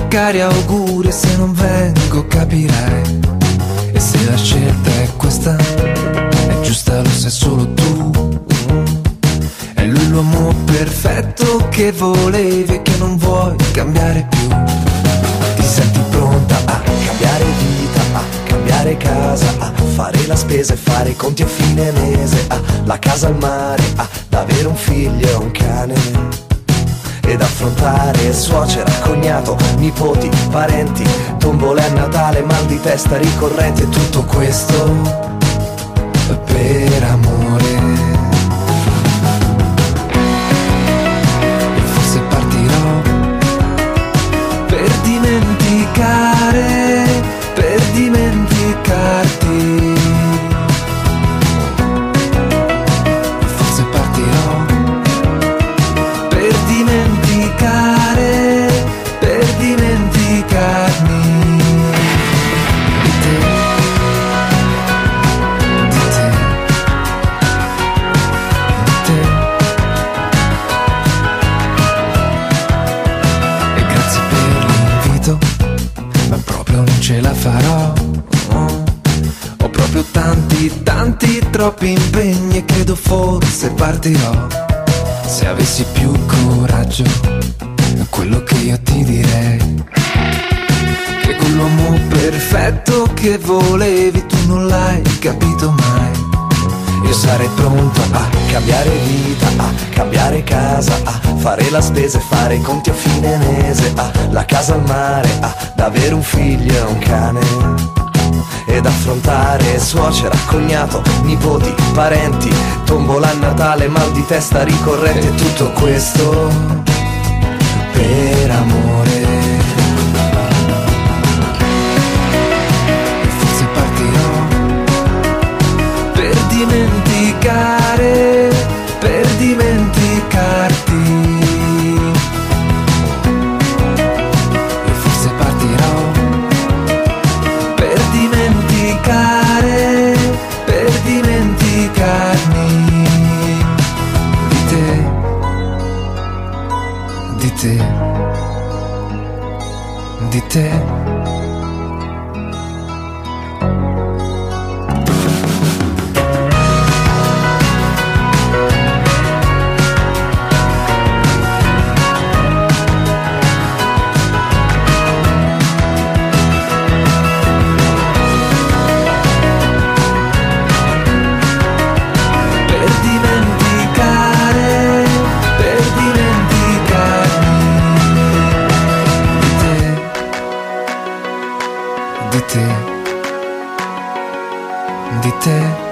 cari auguri, se non vengo capirai. E se la scelta è questa, è giusta, lo sai solo tu. È lui l'uomo perfetto che volevi e che non vuoi cambiare più. Ti senti pronta a cambiare vita, a cambiare casa, a fare la spesa e fare i conti a fine mese, a la casa al mare, ad avere un figlio e un cane, ed affrontare suocera, cognato, nipoti, parenti, tombole a Natale, mal di testa ricorrenti, e tutto questo per amore. E forse partirò per dimenticare, per dimenticarti. E forse partirò per dimenticare, per dimenticarmi di te, di te, di te. E grazie per l'invito, ma proprio non ce la farò. Ho proprio tanti, tanti, troppi impegni e credo forse partirò. Se avessi più coraggio, quello che io ti direi, che quell'uomo perfetto che volevi tu non l'hai capito mai. Io sarei pronto a cambiare vita, a cambiare casa, a fare la spesa e fare i conti a fine mese, a la casa al mare, ad avere un figlio e un cane, ed affrontare suocera, cognato, nipoti, parenti, tombola a Natale, mal di testa ricorrente, e tutto questo per amore. E forse partirò per dimenticare, per dimenticarti. E forse partirò per dimenticare, per dimenticarmi di te, di te, di te. Di te, di te.